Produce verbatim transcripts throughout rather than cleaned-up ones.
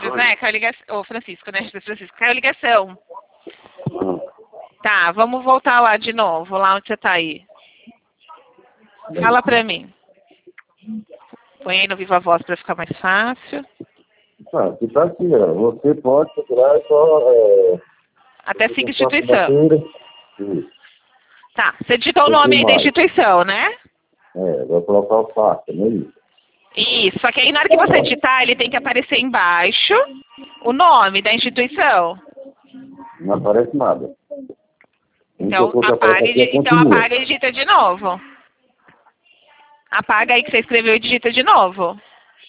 Vinícius, né? Caiu a ligação. Ô, Francisco, né? Francisco, caiu a ligação. Tá, vamos voltar lá de novo, lá onde você tá aí. Fala pra mim. Põe aí no Viva Voz pra ficar mais fácil. Ah, que tá aqui, ó. Você pode procurar só... É, até cinco instituição. Isso. Tá, você digitou o nome aí da instituição, né? É, vai colocar o fato, não é isso? Isso, só que aí na hora que você digitar, ele tem que aparecer embaixo o nome da instituição. Não aparece nada. Então, apaga e, é então apaga e digita de novo. Apaga aí que você escreveu e digita de novo.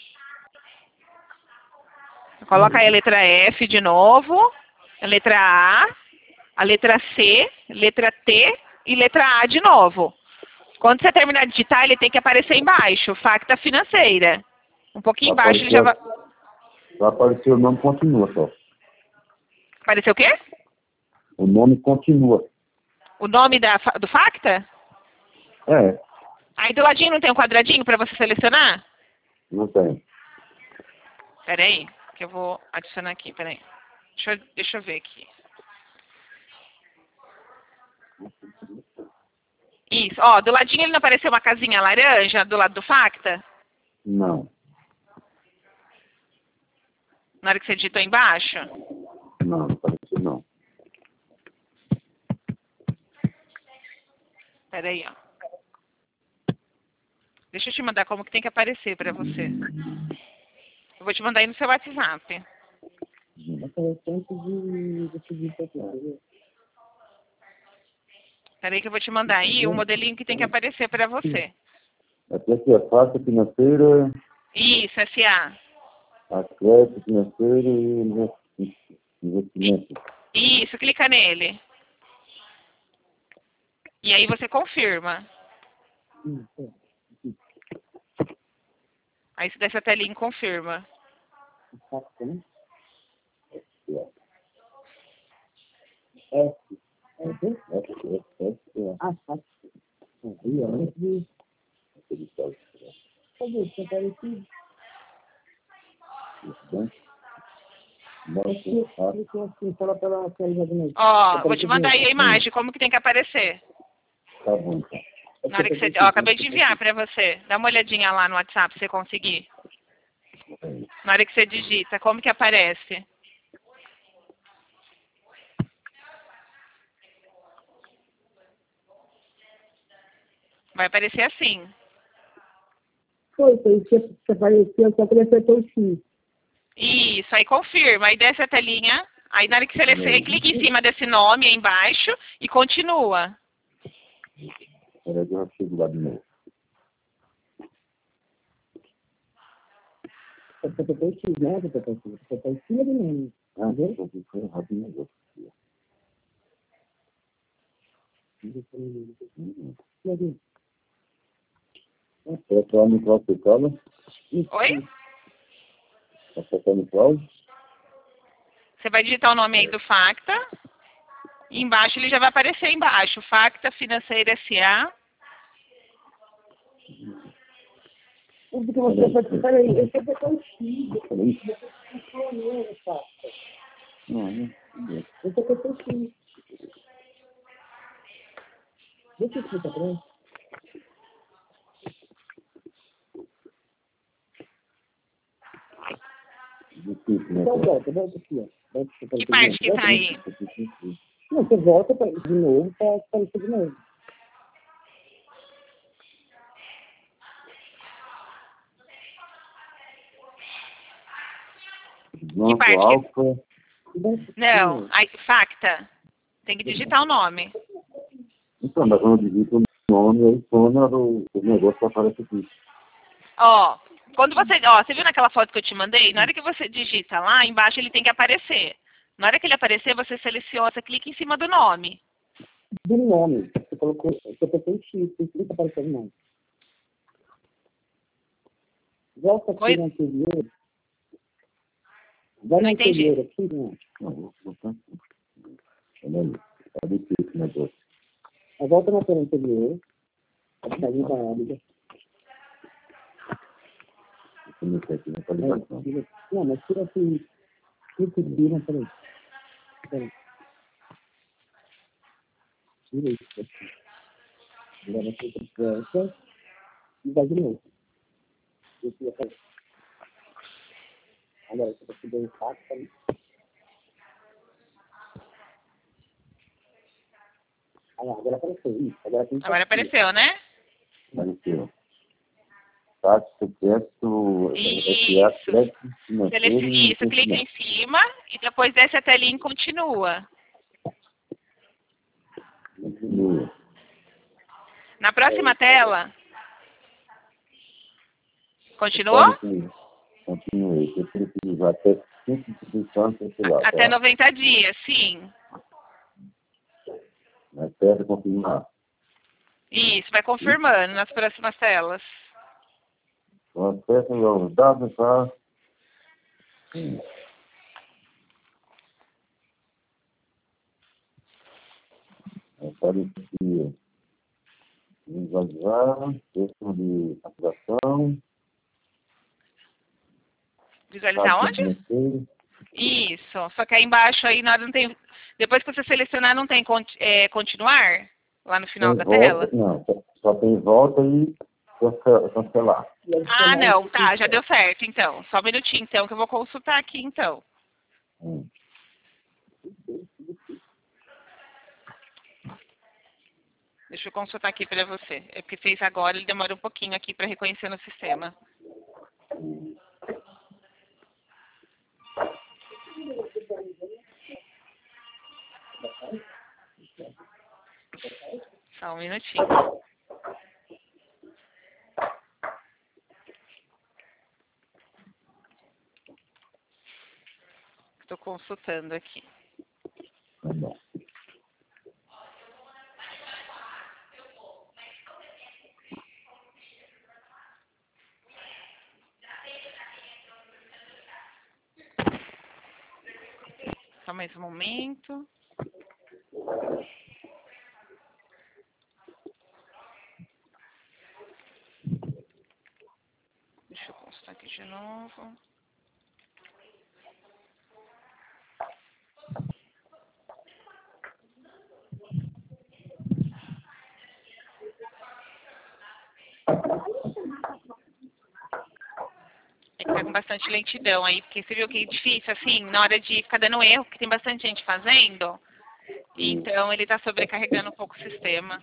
Coloca aí a letra F de novo, a letra A, a letra C, letra T e letra A de novo. Quando você terminar de digitar, ele tem que aparecer embaixo, facta financeira. Um pouquinho vai embaixo ele já vai... Vai aparecer o nome continua só. Apareceu o quê? O nome continua. O nome da, do facta? É. Aí do ladinho não tem um quadradinho para você selecionar? Não tem. Pera aí, que eu vou adicionar aqui, pera aí. Deixa eu, deixa eu ver aqui. Isso, ó, do ladinho ele não apareceu uma casinha laranja do lado do facta? Não. Na hora que você digitou embaixo? Não, não apareceu não. Pera aí, ó. Deixa eu te mandar como que tem que aparecer pra você. Eu vou te mandar aí no seu WhatsApp. Pera aí que eu vou te mandar aí o modelinho que tem que aparecer pra você. Aqui, aqui é facta financeira. Isso, S A. Crédito financeiro e investimento. Isso, clica nele. E aí você confirma. Aí você desce a telinha e confirma. Ó, vou te mandar aí a imagem, como que tem que aparecer. Tá bom, então. Na hora que você... Ó, acabei de enviar pra você. Dá uma olhadinha lá no WhatsApp, se você conseguir. Na hora que você digita, como que aparece? Vai aparecer assim. Foi, foi que apareceu, só que ele acertou o X. Isso, aí confirma, aí desce a telinha, aí na hora que você seleciona, clica em cima desse nome aí embaixo e continua. Era de uma chego lá de novo. Você acertou o X, né? Você acertou em cima do nome. Ah, viu? Foi errado o negócio. Apertar no qual você fala? Oi? Apertar no qual? Você vai digitar o nome aí do Facta. E embaixo ele já vai aparecer embaixo. Facta Financeira S A. Porque você pode... Peraí, eu sei que é tão X. Não, não. Eu sei que é tão X. Deixa eu explicar pra ele. Então volta, volta aqui, ó. Volta aqui, Que parte que tá aí? Não, você volta pra, de novo para aparecer de novo. Que parte que... Não, aí, Facta. Tem que digitar o nome. Então, mas quando eu digito o nome, aí tona o, o negócio que aparece aqui. Ó, quando você... Ó, você viu naquela foto que eu te mandei? Na hora que você digita lá, embaixo ele tem que aparecer. Na hora que ele aparecer, você seleciona, você clica em cima do nome. Do nome. Você colocou... Você apertou o X, você clica aparecendo o nome. Volta aqui Oi? no anterior. Vai Não no entendi. anterior aqui, né? Não, vou botar. Olha aí. Olha esse negócio. Aí volta na tela anterior. A saída da área. Vou meter aqui na qualificação. Não, mas tira assim. que subir, peraí. Peraí. Tira isso aqui. Agora você tem que essa e vai de novo. Esse ia fazer. Agora você vai subir um saco ali. Ah, agora apareceu. Isso, agora tem que Agora apareceu, né? Apareceu. Táxi, sequestro, Isso. crédito financeiro e Isso, clica em cima e depois desce a telinha e continua. Continua. Na próxima tela. Continuou? Continuei. Eu preciso até cinco instituições circular. Até noventa dias, sim. Até confirmar. Isso, vai confirmando nas próximas telas. Acesso aos dados para... Aparecia visualizar, texto de ativação. Visualizar onde? Isso, só que aí embaixo aí na hora não tem. Depois que você selecionar não tem é, continuar? Lá no final da tela? Não, só tem volta e cancelar. Ah, não, tá, já deu certo então. Só um minutinho então que eu vou consultar aqui então. Hum. Deixa eu consultar aqui para você. É porque fez agora, ele demora um pouquinho aqui para reconhecer no sistema. Só um minutinho. Estou consultando aqui. Tá bom. Só mais um momento. Deixa eu consultar aqui de novo. É que tá com bastante lentidão aí, porque você viu que é difícil, assim, na hora de ficar dando erro, porque tem bastante gente fazendo. Então ele tá sobrecarregando um pouco o sistema.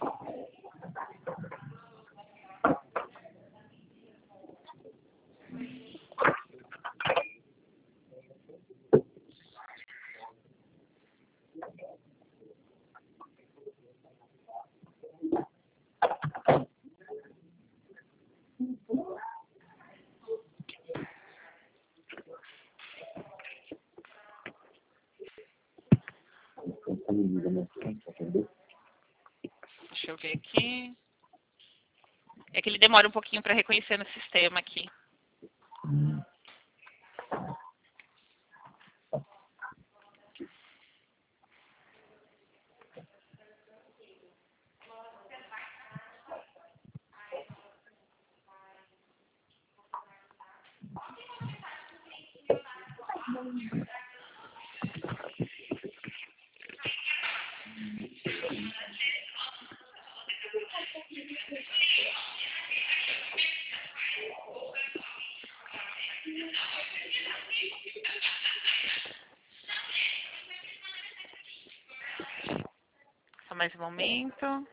Deixa eu ver aqui. É que ele demora um pouquinho para reconhecer no sistema aqui. Só mais um momento.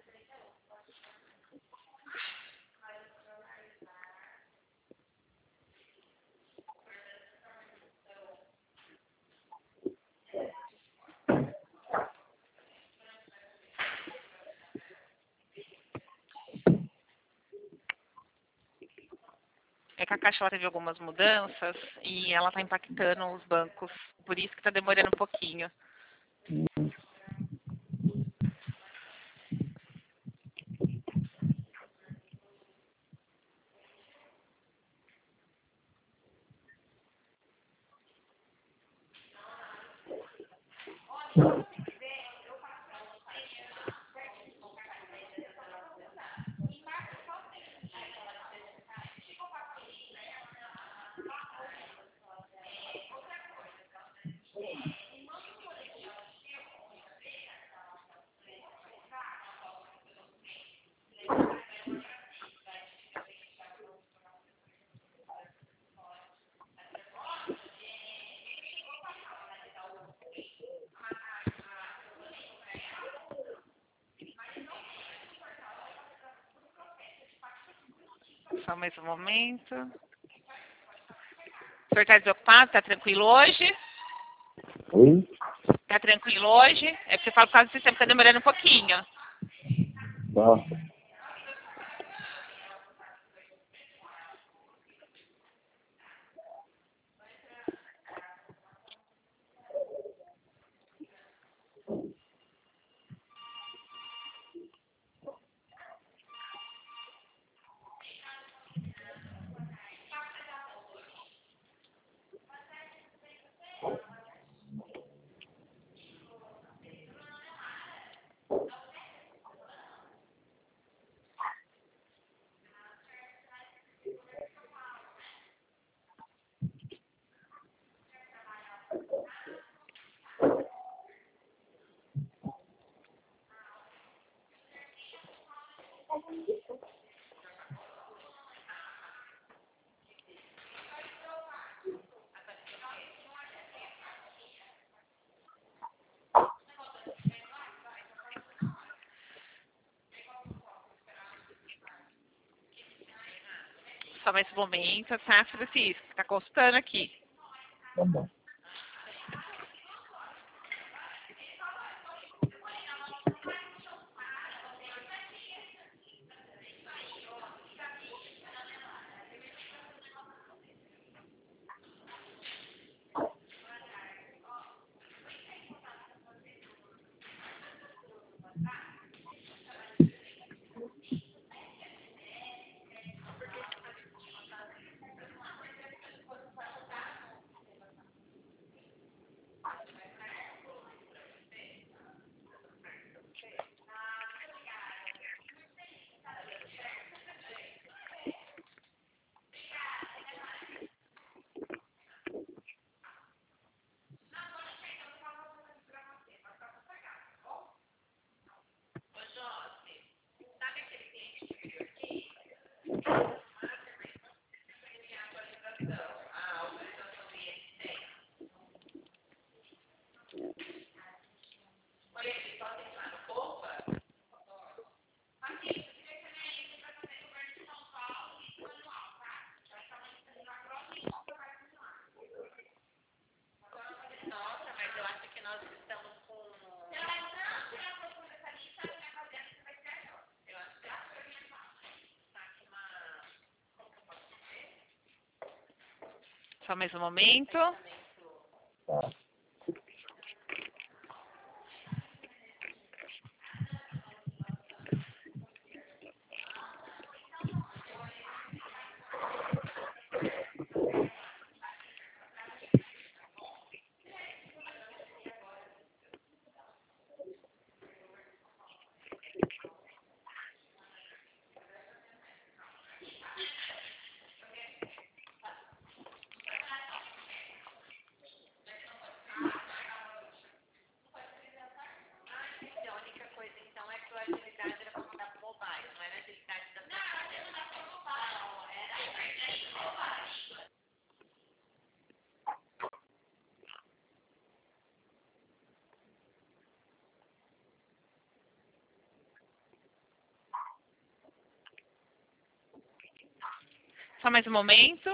É que a Caixa ela teve algumas mudanças e ela está impactando os bancos. Por isso que está demorando um pouquinho. Só mais um momento. O senhor está desocupado? Está tranquilo hoje? Oi? Está tranquilo hoje? É porque eu falo por causa do sistema, está demorando um pouquinho. Tá. Só mais um momento, tá, Francisco? Tá constando aqui. Tá bom. Só mais um momento. Tá. Só mais um momento.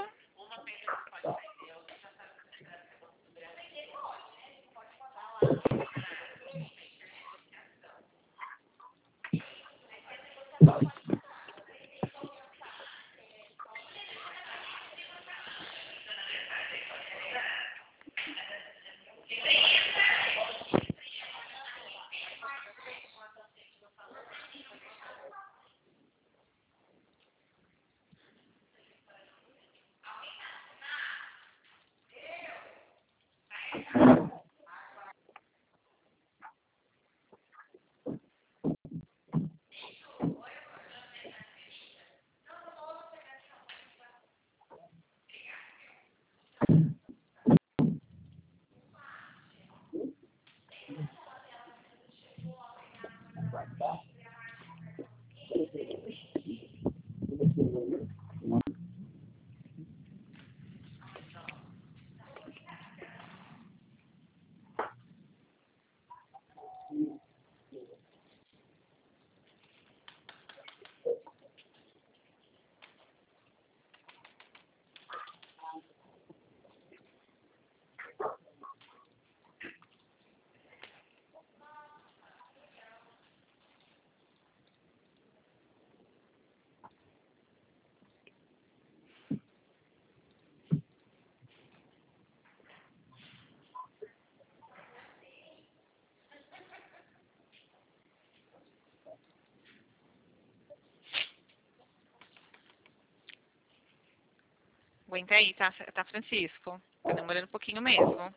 Aguenta aí, tá, tá, Francisco? Tá demorando um pouquinho mesmo.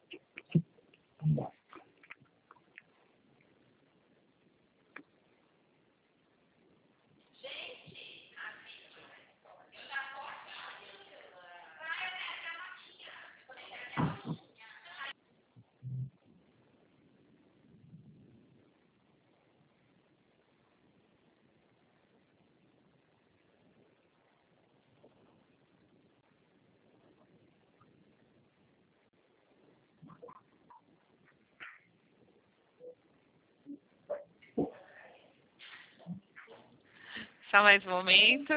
Só mais um momento.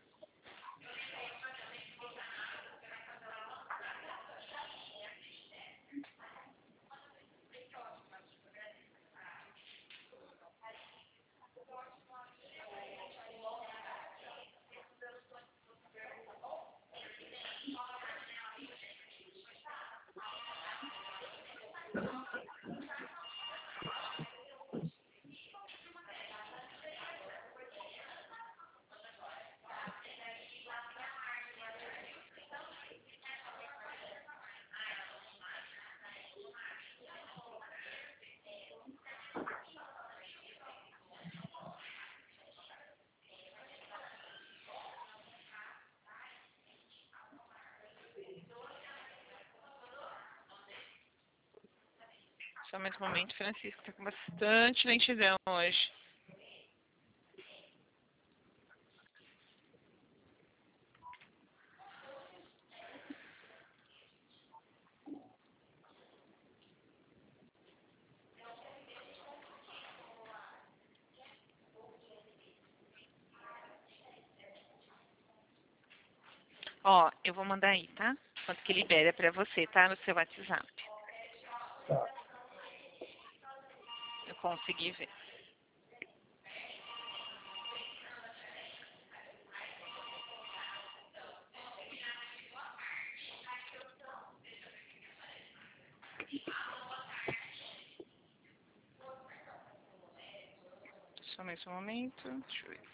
Só mais um momento, Francisco. Tá com bastante lentidão hoje. Ó, eu vou mandar aí, tá? Quanto que libera pra você, tá? No seu WhatsApp. Tá. Eu consegui ver. Só mais um momento. Deixa eu ver.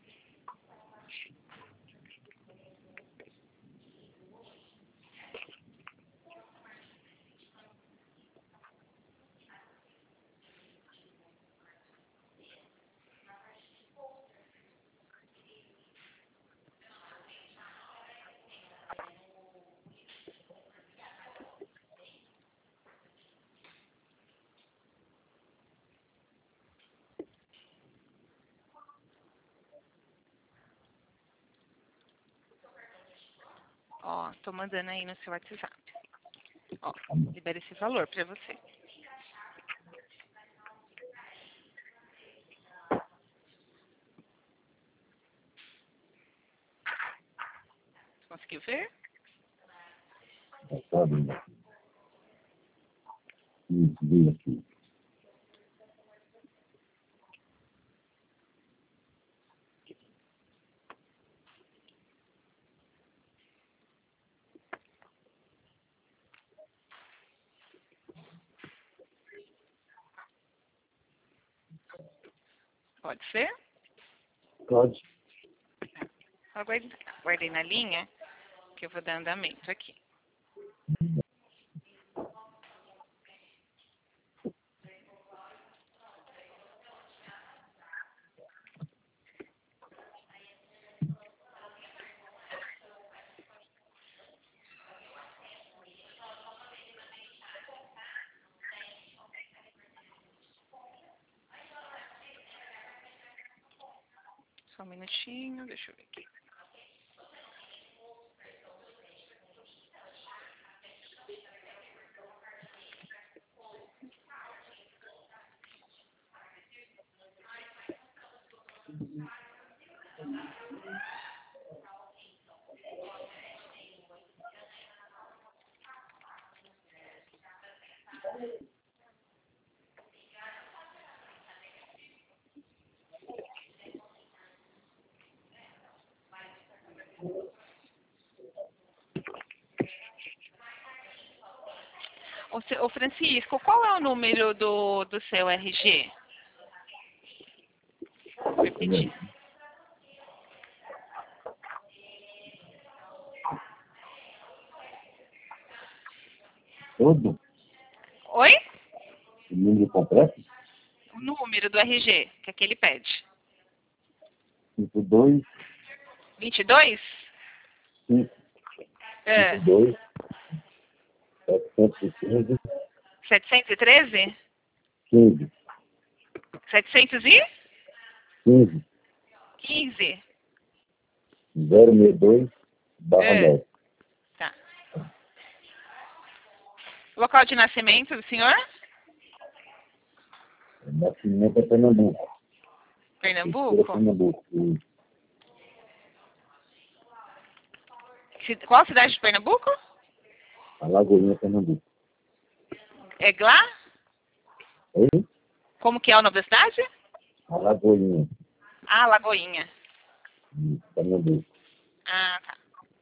Ó, tô mandando aí no seu WhatsApp. Ó, libera esse valor pra você. Conseguiu ver? Tá vendo aqui. Isso, veio aqui. Pode ser? Pode. Só guarde- guardei na linha que eu vou dar andamento aqui. Só um minutinho, deixa eu ver aqui. Ô, seu- ô, Francisco, qual é o número do, do seu R G? Vou repetir. Todo? Oi? O número completo? O número do R G, que é que ele pede. cinco dois, vinte e dois? cinco, É. cinco dois, setecentos e quinze, setecentos e treze? quinze, setecentos e quinze, quinze? zero sessenta e dois, barra É. nove. Tá. Local de nascimento do senhor? Nascimento é Pernambuco. Cultura Pernambuco? Pernambuco. E Ci- Qual cidade de Pernambuco? Alagoinha, Pernambuco. É Glá? Oi? Como que é o nome da cidade? Alagoinha, Ah, Lagoinha. e Pernambuco. Ah, tá.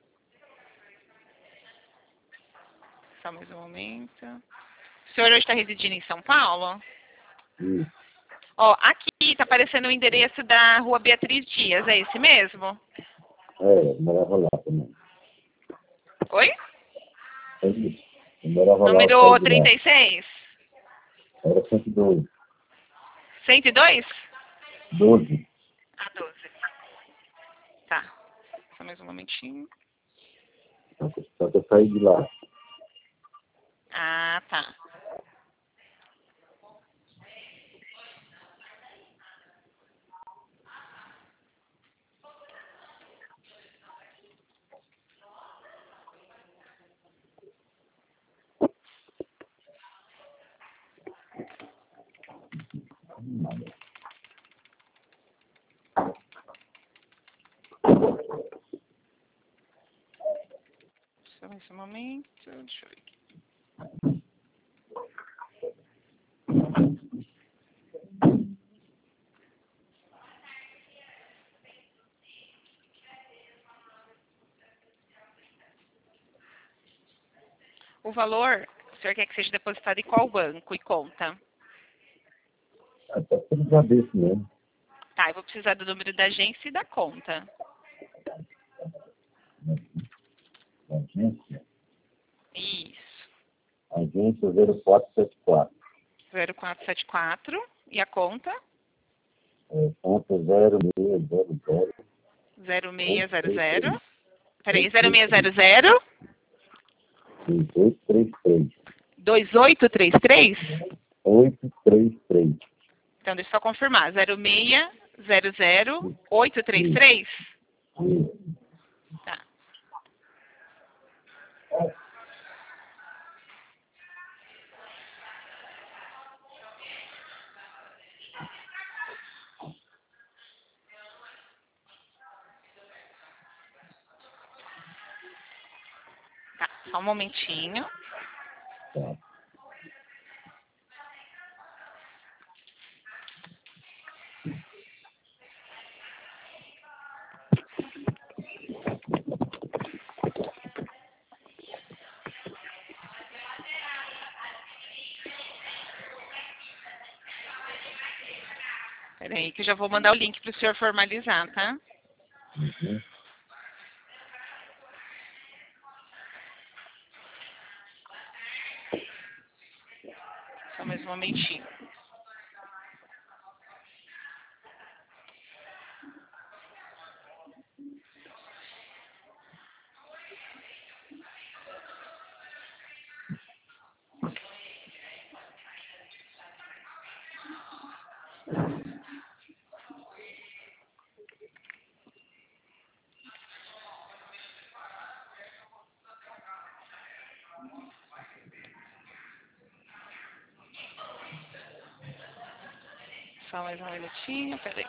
Só mais um momento. O senhor hoje está residindo em São Paulo? E Ó, aqui tá aparecendo o endereço da Rua Beatriz Dias, é esse mesmo? é, morava lá também. Oi? É isso. Eu morava lá, eu Número saí de lá. trinta e seis? Era cento e dois. cento e dois? doze. Ah, doze. Tá. Só mais um momentinho. Só que só que eu saí de lá. Ah, tá. Só mais um momento. Deixa eu ver aqui. O valor, o senhor quer que seja depositado em qual banco e conta? Até pelo Bradesco mesmo. Tá, eu vou precisar do número da agência e da conta. Agência. Isso. Agência zero quatro sete quatro. zero quatro sete quatro. E a conta? É, ponto zero seis zero zero. zero seis zero zero. Peraí, zero seis zero zero. oito três três. dois oito três três? oito três três. Então, deixa eu só confirmar. zero seis zero zero oito três três? Tá. Tá, só um momentinho. Tá. Peraí, que eu já vou mandar o link para o senhor formalizar, tá? Uhum. Só mais um momentinho. Só mais um minutinho, peraí.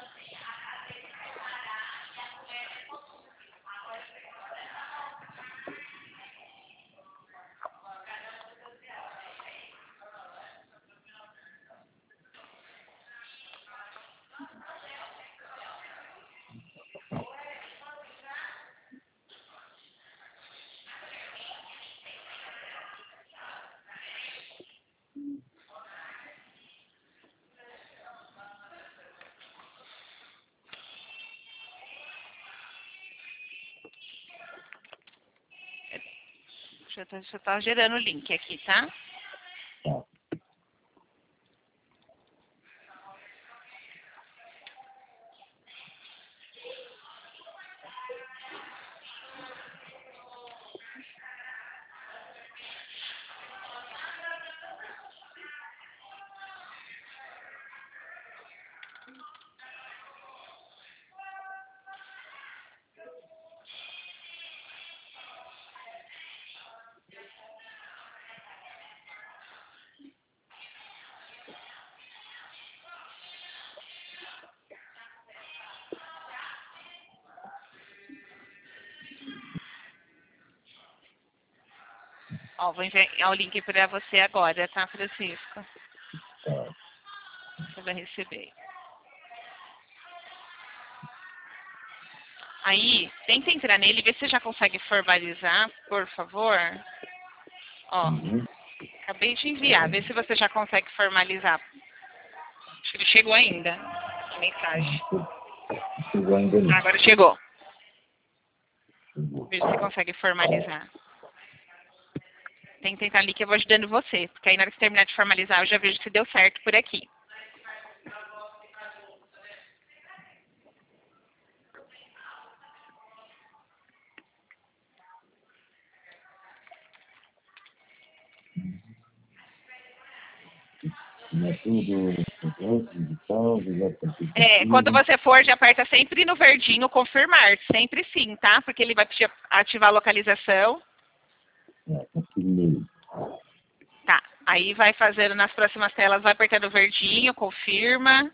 Deixa eu, deixa eu tá gerando o link aqui, tá? Tá. Ó, vou enviar o link para você agora, tá, Francisco? Tá. Você vai receber. Aí, tenta entrar nele e ver se você já consegue formalizar, por favor. Ó, Uhum. acabei de enviar, vê se você já consegue formalizar. Acho que ele chegou ainda, a mensagem. Chegou ainda não. Agora chegou. Chegou. Veja se você consegue formalizar. Tem que tentar ali que eu vou ajudando você, porque aí na hora que você terminar de formalizar eu já vejo se deu certo por aqui. Não é tudo digital, É, quando você for, já aperta sempre no verdinho confirmar, sempre sim, tá? Porque ele vai pedir ativar a localização. É, confirmei. Tá, aí vai fazendo nas próximas telas, vai apertando o verdinho, confirma.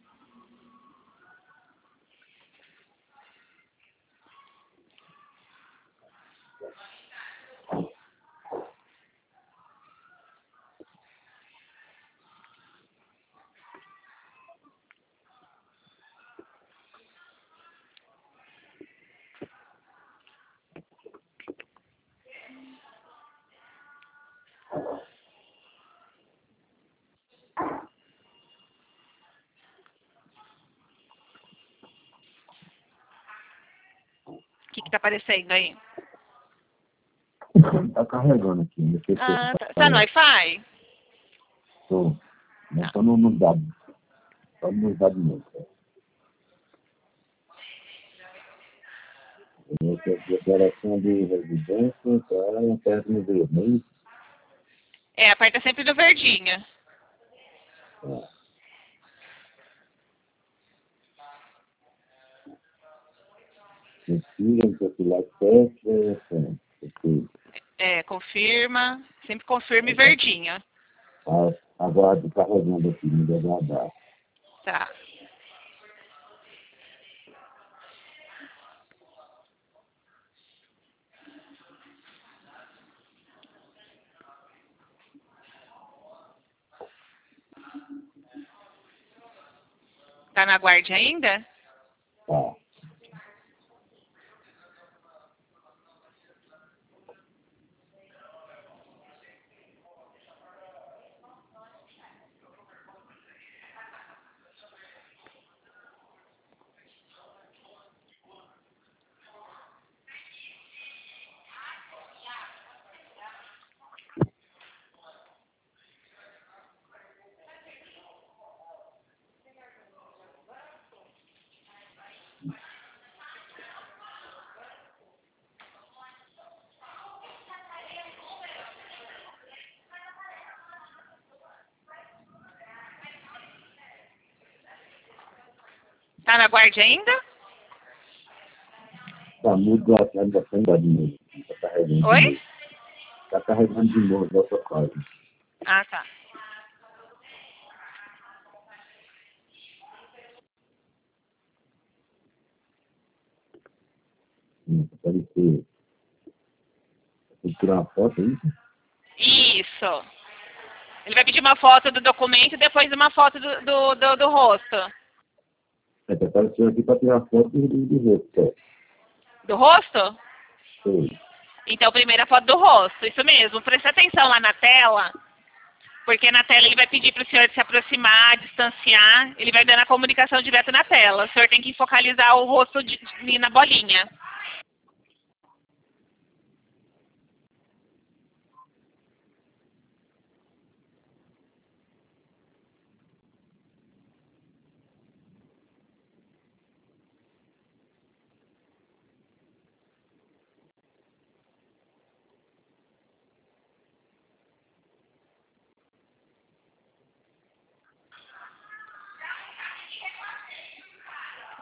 O que que tá aparecendo aí? Tá carregando aqui. Não sei se Ah, tá, tá, tá no Wi-Fi? Tô. Não Tá. tô no, no dado. Só no dado mesmo. Essa é a declaração de residência, tá? Não perde no vermelho. É, aperta sempre no verdinho. Tá. Confira, popular teste, ok. É, confirma, sempre confirma e verdinho. Ah, aguardo carregando aqui, me deve aguardar. Tá. Tá na guarda ainda? Tá. Tá na guarda ainda? Tá, muda a ainda tá de novo. Tá carregando de Oi? novo. Tá carregando de novo a outra página. Ah, tá. Hum, apareceu. Tem que tirar uma foto aí. Isso. Ele vai pedir uma foto do documento e depois uma foto do, do, do, do rosto. É, tá aparecendo aqui para tirar foto do, do rosto. Do rosto? Foi. Então, primeiro a foto do rosto. Isso mesmo. Presta atenção lá na tela. Porque na tela ele vai pedir para o senhor se aproximar, distanciar. Ele vai dando a comunicação direto na tela. O senhor tem que focalizar o rosto de, de, na bolinha.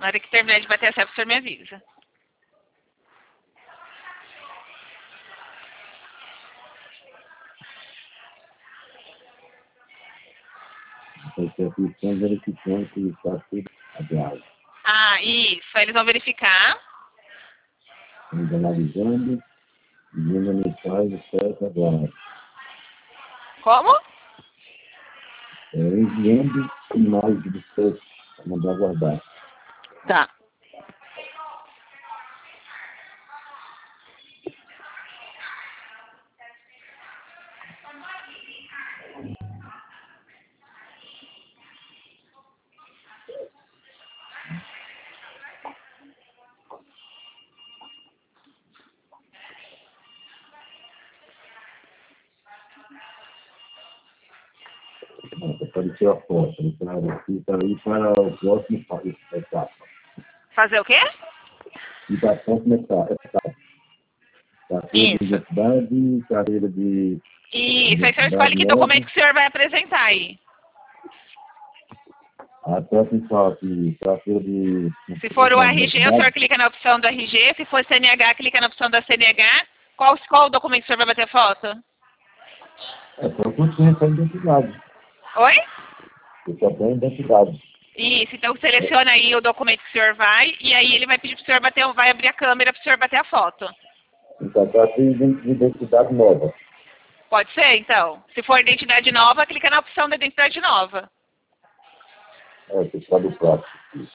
Na hora que terminar de bater a selfie, o senhor me avisa. Estão verificando que está tudo aberto. Ah, isso. Aí eles vão verificar. Estamos analisando e vendo a mensagem certa agora. Como? É, enviando imagem do texto para mandar guardar. Tá. Apareceu a foto. Então, aqui está aí para o próximo passo, etapa. Fazer o quê? E para a próxima etapa. Carteira de identidade, carteira de... Isso, aí o senhor escolhe que documento que o senhor vai apresentar aí. A próxima fala que carteira de... Se for o R G, o senhor clica na opção do R G. Se for C N H, clica na opção da C N H. Qual, qual documento que o senhor vai bater foto? É só que tem essa identidade. Oi? Eu só tenho identidade. Isso, então seleciona aí o documento que o senhor vai e aí ele vai pedir para o senhor bater, vai abrir a câmera para o senhor bater a foto. Então, tá tem identidade nova. Pode ser, então. Se for identidade nova, clica na opção da identidade nova. É, você está do próximo.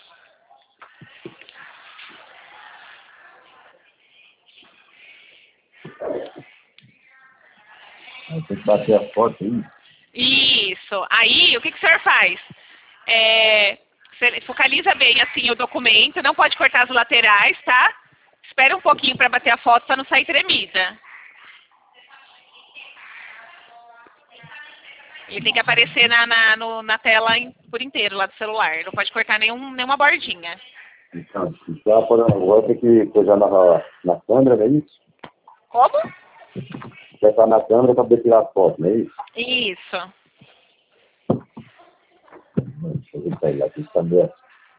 Aí tem que bater a foto aí. Isso. Aí, o que, que o senhor faz? É, focaliza bem assim o documento, não pode cortar as laterais, tá? Espera um pouquinho para bater a foto para não sair tremida. Ele tem que aparecer na, na, no, na tela in, por inteiro lá do celular. Não pode cortar nenhum, nenhuma bordinha. Então, então agora tem que coisar na, na câmera, não é isso? Como? Vai estar na câmera para poder tirar a foto, não é isso? Isso. Deixa eu ver aí, aqui está aberto.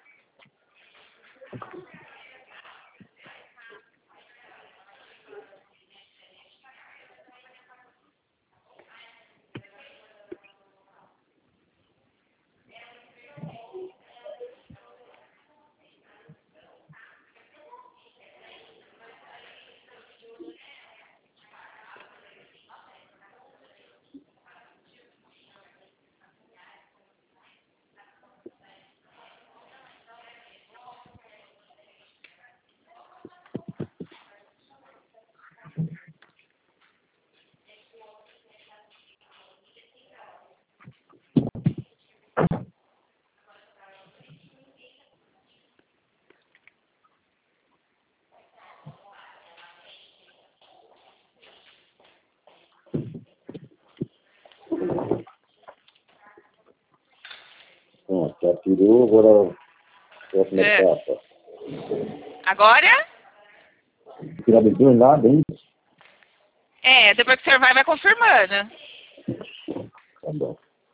Bom, já tirou, agora próxima É. etapa. Agora? Tirar de dois lados, hein? É, depois que o senhor vai, vai confirmando. Tá bom.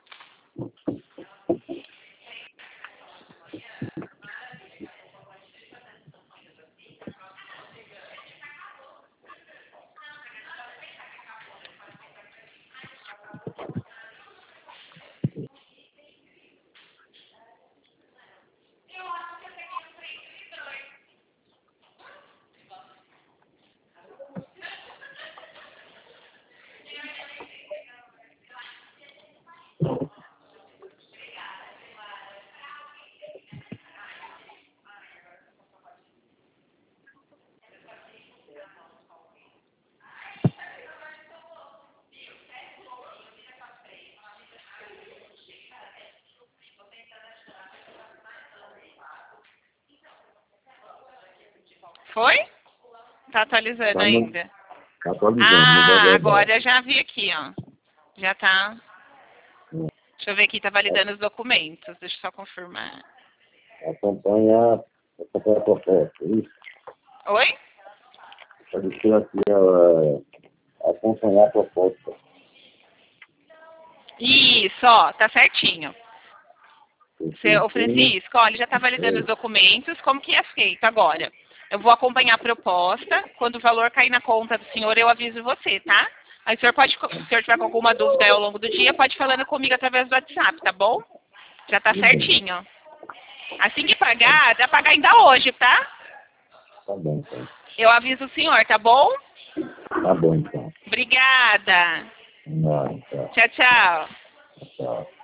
Foi? Tá atualizando Tá no- ainda. Tá atualizando. Ah, agora eu já vi aqui, ó. Já tá. Hum. Deixa eu ver aqui, tá validando os documentos. Deixa eu só confirmar. Acompanhar, acompanhar a proposta, é isso? Oi? Pode ser aqui, ela, acompanhar a proposta. Isso, ó, tá certinho. Seu Francisco, olha, já está validando os documentos, como que é feito agora? Eu vou acompanhar a proposta, quando o valor cair na conta do senhor, eu aviso você, tá? Aí o senhor pode, se o senhor tiver com alguma dúvida aí ao longo do dia, pode ir falando comigo através do WhatsApp, tá bom? Já tá certinho. Assim que pagar, dá pra pagar ainda hoje, tá? Tá bom, então. Eu aviso o senhor, tá bom? Tá bom, então. Obrigada. Não, tchau. Tchau, tchau. Tchau.